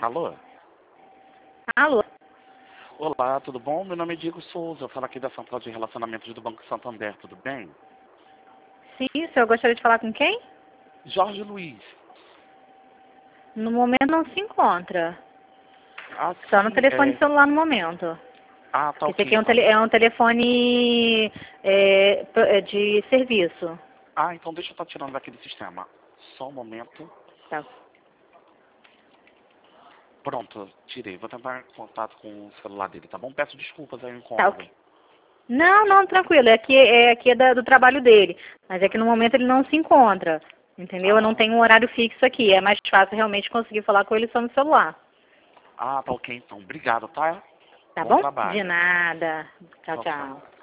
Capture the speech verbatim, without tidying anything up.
Alô? Alô? Olá, tudo bom? Meu nome é Diego Souza, eu falo aqui da Central de Relacionamentos do Banco Santander, tudo bem? Sim, o senhor gostaria de falar com quem? Jorge Luiz. No momento não se encontra. Ah, Só no sim, telefone é... celular no momento. Ah, tá Esse ok, aqui é um, então. tele, é um telefone é, pro- é de serviço. Ah, então deixa eu estar tirando daqui do sistema. Só um momento. Tá, Pronto, tirei. Vou tentar contato com o celular dele, tá bom? Peço desculpas aí o tá incômodo. ok. Não, não, tranquilo. É aqui, é aqui é da- do trabalho dele. Mas é que no momento ele não se encontra. Entendeu? Eu não Ah, tenho um horário fixo aqui. É mais fácil realmente conseguir falar com ele só no celular. ah, tá ok, então. Obrigado, tá? Tá Bom bom? De trabalho. nada. Tchau, Tchau, tchau. tchau.